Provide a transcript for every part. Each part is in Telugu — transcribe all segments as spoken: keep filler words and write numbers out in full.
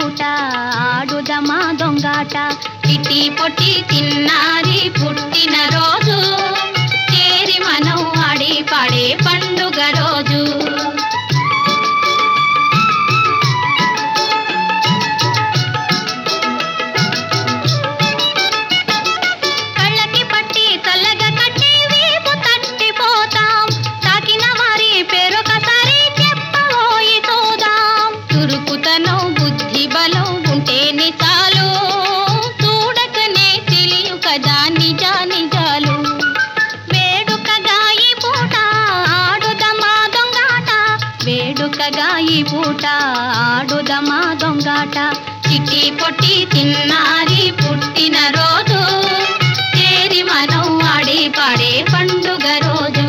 పూట ఆడుదమా దొంగాట చిట్టి పొట్టి చిన్నారి పుట్టిన రోజు చేరి మనం ఆడి పాడే పండుగ రోజు కళ్ళకి పట్టి చల్లగా కట్టి వీపు తట్టిపోతాం తాకిన వారి పేరొకసారి చెప్పబోయి చూద్దాం చురుకుతనం బుద్ధి బలం ఉంటేనే చాలు చూడకనే తెలియు కదా నిజా నిజాలు వేడుకగా ఈ పూట ఆడుదమా దొంగాట వేడుకగా ఈ పూట ఆడుదమా దొంగాట చిట్టి పొట్టి చిన్నారి పుట్టిన రోజు చేరి మనం ఆడి పాడే పండుగ రోజు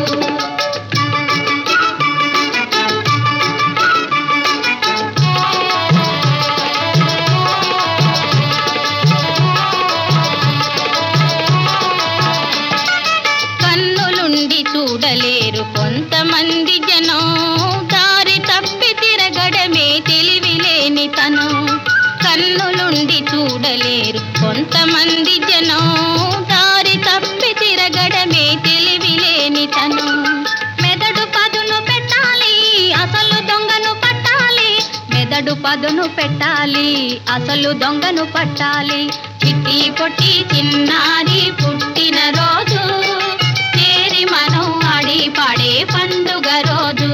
కన్నులుండి చూడలేరు కొంతమంది జనం దారి తప్పి తిరగడమే తెలివిలేని తను కన్నులుండి చూడలేరు కొంతమంది జనం దారి తప్పి తిరగడమే తెలివిలేని తను మెదడు పదును పెట్టాలి అసలు దొంగను పట్టాలి మెదడు పదును పెట్టాలి అసలు దొంగను పట్టాలి చిట్టి పొట్టి చిన్నారి పుట్టిన రోజు చేరి మనం ఆడి పాడే పండుగ రోజు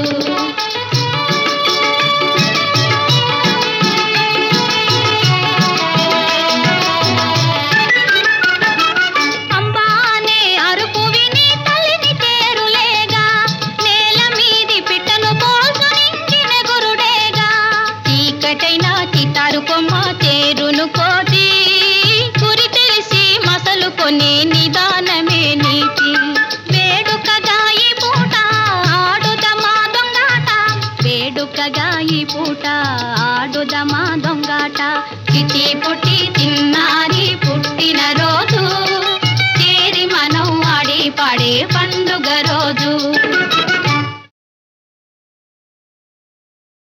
అంబా అనే అరుపు విని తల్లిని చేరులేగా నేల మీది పిట్టను పోల్చుని చినగురుడేగా చీకటైన చితారు కొమ్మ చేరును కోతి గురి తెలిసి మసలు కొనే నిదానమే నీతి వేడుకగా ఈ పూట ఆడుదమా దొంగాట వేడుకగా ఈ పూట ఆడుదమా దొంగాట చిట్టి పొట్టి చిన్నారి పుట్టిన రోజు చేరి మనం ఆడి పాడే పండుగ రోజు